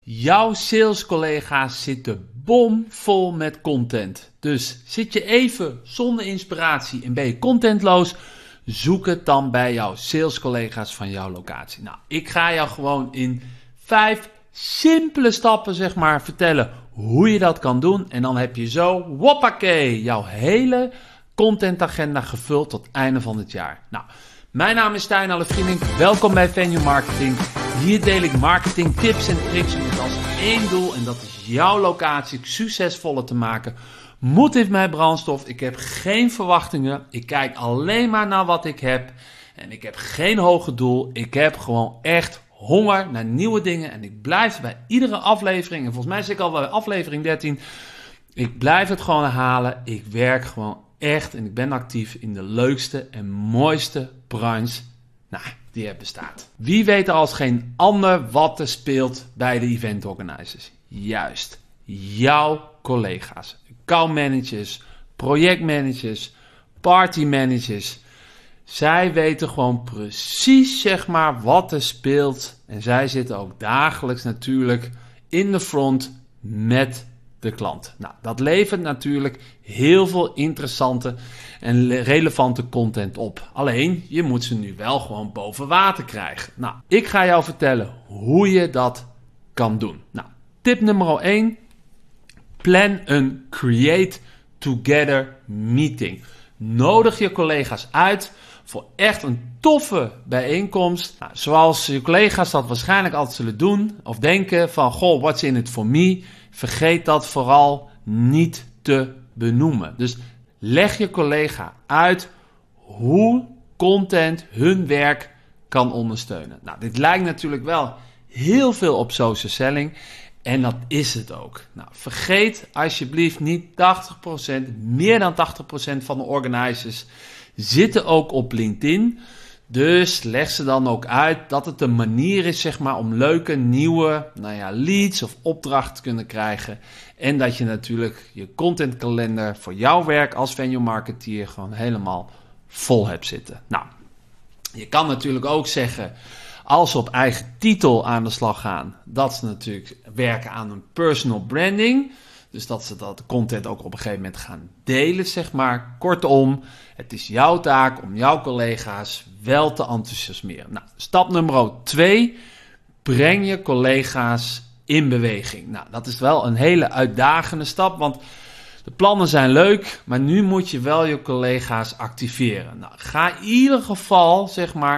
Jouw salescollega's zitten bomvol met content. Dus zit je even zonder inspiratie en ben je contentloos? Zoek het dan bij jouw salescollega's van jouw locatie. Nou, ik ga jou gewoon in 5 simpele stappen vertellen hoe je dat kan doen. En dan heb je zo, hoppakee, jouw hele contentagenda gevuld tot het einde van het jaar. Nou, mijn naam is Stijn Allefrienink. Welkom bij Venue Marketing. Hier deel ik marketing tips en tricks met als één doel. En dat is jouw locatie succesvoller te maken. Moed heeft mij brandstof. Ik heb geen verwachtingen. Ik kijk alleen maar naar wat ik heb. En ik heb geen hoger doel. Ik heb gewoon echt honger naar nieuwe dingen. En ik blijf bij iedere aflevering. En volgens mij zit ik al bij aflevering 13. Ik blijf het gewoon herhalen. Ik werk gewoon echt en ik ben actief in de leukste en mooiste branche die er bestaat. Wie weet er als geen ander wat er speelt bij de event organizers? Juist, jouw collega's, accountmanagers, projectmanagers, partymanagers. Zij weten gewoon precies wat er speelt en zij zitten ook dagelijks natuurlijk in de front met de klant. Nou, dat levert natuurlijk heel veel interessante en relevante content op. Alleen, je moet ze nu wel gewoon boven water krijgen. Nou, ik ga jou vertellen hoe je dat kan doen. Nou, tip nummer 1. Plan een Create Together meeting. Nodig je collega's uit voor echt een toffe bijeenkomst. Nou, zoals je collega's dat waarschijnlijk altijd zullen doen. Of denken van, goh, what's in it for me? Vergeet dat vooral niet te benoemen. Dus leg je collega uit hoe content hun werk kan ondersteunen. Nou, dit lijkt natuurlijk wel heel veel op social selling. En dat is het ook. Nou, vergeet alsjeblieft niet 80%, meer dan 80% van de organizers zitten ook op LinkedIn. Dus leg ze dan ook uit dat het een manier is om leuke nieuwe leads of opdrachten te kunnen krijgen. En dat je natuurlijk je contentkalender voor jouw werk als venue marketeer gewoon helemaal vol hebt zitten. Nou, je kan natuurlijk ook zeggen, als ze op eigen titel aan de slag gaan, dat ze natuurlijk werken aan een personal branding. Dus dat ze dat content ook op een gegeven moment gaan delen, Kortom, het is jouw taak om jouw collega's wel te enthousiasmeren. Nou, stap nummer 2, breng je collega's in beweging. Nou, dat is wel een hele uitdagende stap, want de plannen zijn leuk, maar nu moet je wel je collega's activeren. Nou, ga in ieder geval,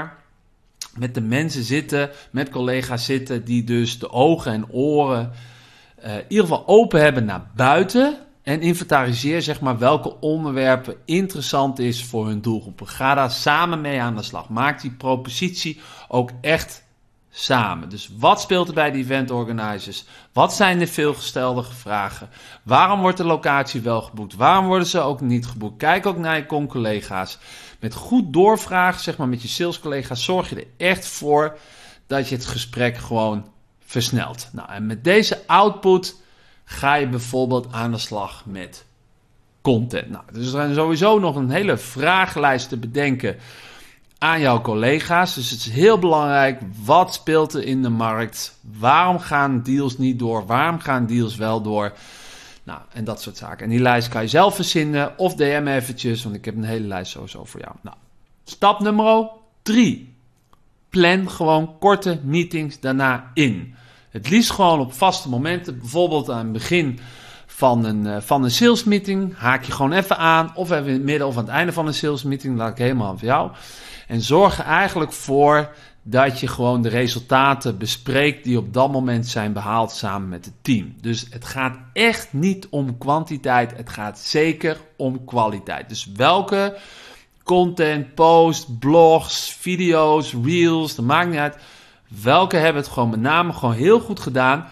met de mensen zitten, met collega's zitten die dus de ogen en oren in ieder geval open hebben naar buiten en inventariseer welke onderwerpen interessant is voor hun doelgroepen. Ga daar samen mee aan de slag. Maak die propositie ook echt samen. Dus wat speelt er bij de event organizers? Wat zijn de veelgestelde vragen? Waarom wordt de locatie wel geboekt? Waarom worden ze ook niet geboekt? Kijk ook naar je collega's. Met goed doorvragen, met je salescollega's, zorg je er echt voor dat je het gesprek gewoon versnelt. Nou, en met deze output ga je bijvoorbeeld aan de slag met content. Nou, dus er zijn sowieso nog een hele vragenlijst te bedenken aan jouw collega's. Dus het is heel belangrijk, wat speelt er in de markt? Waarom gaan deals niet door? Waarom gaan deals wel door? Nou, en dat soort zaken. En die lijst kan je zelf verzinnen of DM eventjes, want ik heb een hele lijst sowieso voor jou. Nou, stap nummer 3. Plan gewoon korte meetings daarna in. Het liefst gewoon op vaste momenten, bijvoorbeeld aan het begin van een sales meeting, haak je gewoon even aan, of even in het midden of aan het einde van een sales meeting, laat ik helemaal aan voor jou. En zorg er eigenlijk voor dat je gewoon de resultaten bespreekt die op dat moment zijn behaald samen met het team. Dus het gaat echt niet om kwantiteit, het gaat zeker om kwaliteit. Dus welke content, post, blogs, video's, reels, dat maakt niet uit. Welke hebben het gewoon met name gewoon heel goed gedaan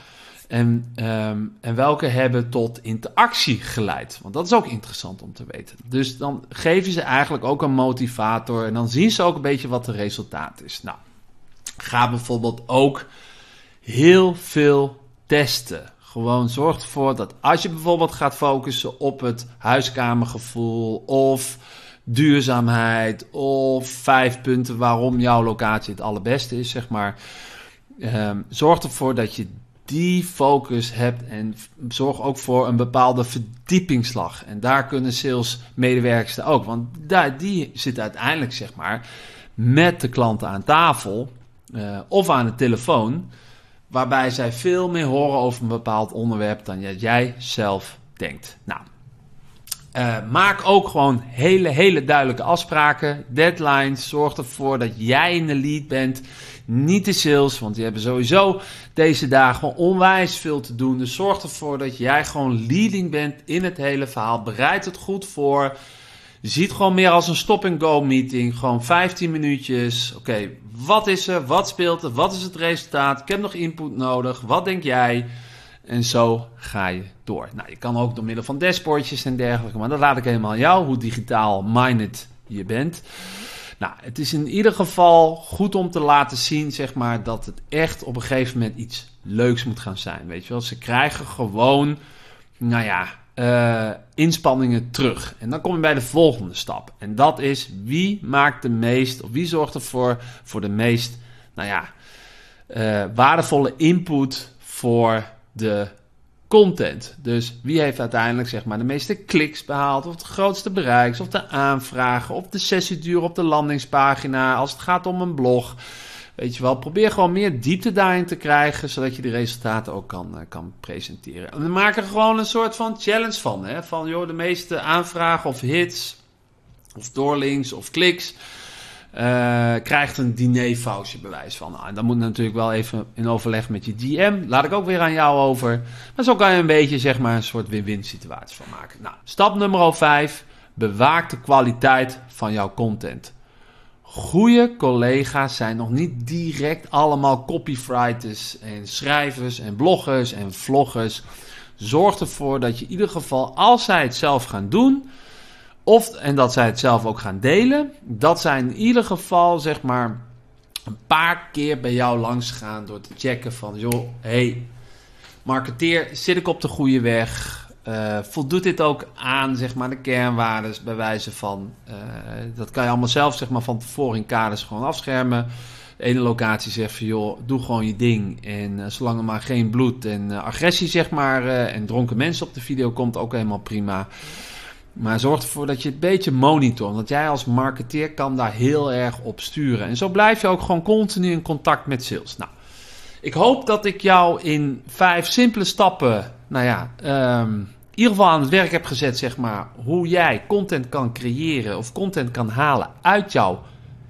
en welke hebben tot interactie geleid. Want dat is ook interessant om te weten. Dus dan geef je ze eigenlijk ook een motivator en dan zien ze ook een beetje wat het resultaat is. Nou, ga bijvoorbeeld ook heel veel testen. Gewoon zorg ervoor dat als je bijvoorbeeld gaat focussen op het huiskamergevoel of duurzaamheid of 5 punten waarom jouw locatie het allerbeste is, zorg ervoor dat je die focus hebt en zorg ook voor een bepaalde verdiepingsslag. En daar kunnen salesmedewerkers ook, want die zitten uiteindelijk zeg maar met de klanten aan tafel of aan de telefoon, waarbij zij veel meer horen over een bepaald onderwerp dan jij zelf denkt. Nou, maak ook gewoon hele duidelijke afspraken, deadlines. Zorg ervoor dat jij in de lead bent, niet de sales, want die hebben sowieso deze dagen onwijs veel te doen. Dus zorg ervoor dat jij gewoon leading bent in het hele verhaal. Bereid het goed voor. Je ziet gewoon meer als een stop-and-go meeting. Gewoon 15 minuutjes. Oké, wat is er? Wat speelt er? Wat is het resultaat? Ik heb nog input nodig. Wat denk jij? En zo ga je door. Nou, je kan ook door middel van dashboardjes en dergelijke. Maar dat laat ik helemaal aan jou, hoe digitaal minded je bent. Nou, het is in ieder geval goed om te laten zien, zeg maar, dat het echt op een gegeven moment iets leuks moet gaan zijn. Weet je wel, ze krijgen gewoon, inspanningen terug. En dan kom je bij de volgende stap. En dat is, wie maakt de meest, of wie zorgt ervoor voor de meest, waardevolle input voor de content. Dus wie heeft uiteindelijk zeg maar de meeste kliks behaald, of het grootste bereik, of de aanvragen, of de sessieduur op de landingspagina, als het gaat om een blog. Weet je wel, probeer gewoon meer diepte daarin te krijgen, zodat je de resultaten ook kan presenteren. En we maken er gewoon een soort van challenge van. Hè? Van joh, de meeste aanvragen of hits, of doorlinks of kliks, krijgt een dinervoucher bewijs van. Nou, en dan moet natuurlijk wel even in overleg met je DM. Laat ik ook weer aan jou over. Maar zo kan je een beetje zeg maar een soort win-win situatie van maken. Nou, stap nummer 5. Bewaak de kwaliteit van jouw content. Goede collega's zijn nog niet direct allemaal copywriters en schrijvers en bloggers en vloggers. Zorg ervoor dat je in ieder geval, als zij het zelf gaan doen, en dat zij het zelf ook gaan delen, dat zij in ieder geval zeg maar een paar keer bij jou langs gaan door te checken van, joh, hey, marketeer, zit ik op de goede weg? Voldoet dit ook aan zeg maar de kernwaardes bij wijze van, dat kan je allemaal zelf zeg maar van tevoren in kaders gewoon afschermen. De ene locatie zegt van, joh, doe gewoon je ding en zolang er maar geen bloed en agressie zeg maar en dronken mensen op de video komt, ook helemaal prima. Maar zorg ervoor dat je het een beetje monitort. Want jij als marketeer kan daar heel erg op sturen. En zo blijf je ook gewoon continu in contact met sales. Nou, ik hoop dat ik jou in 5 simpele stappen, in ieder geval aan het werk heb gezet, zeg maar, hoe jij content kan creëren of content kan halen uit jouw,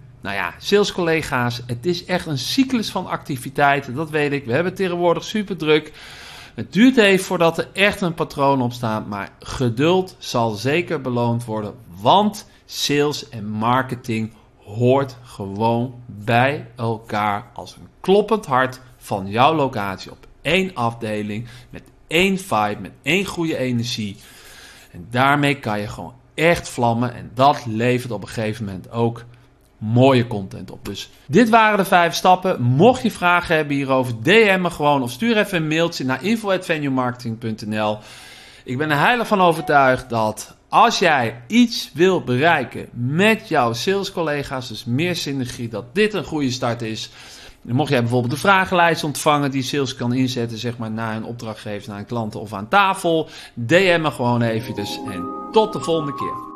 salescollega's. Het is echt een cyclus van activiteiten, dat weet ik. We hebben het tegenwoordig super druk. Het duurt even voordat er echt een patroon op staat, maar geduld zal zeker beloond worden, want sales en marketing hoort gewoon bij elkaar als een kloppend hart van jouw locatie op 1 afdeling, met 1 vibe, met 1 goede energie. En daarmee kan je gewoon echt vlammen en dat levert op een gegeven moment ook mooie content op. Dus dit waren de 5 stappen. Mocht je vragen hebben hierover, DM me gewoon of stuur even een mailtje naar info@venuemarketing.nl. Ik ben er heilig van overtuigd dat als jij iets wil bereiken met jouw salescollega's, dus meer synergie, dat dit een goede start is. En mocht jij bijvoorbeeld de vragenlijst ontvangen die sales kan inzetten, zeg maar naar een opdrachtgever, naar een klant of aan tafel, DM me gewoon eventjes en tot de volgende keer.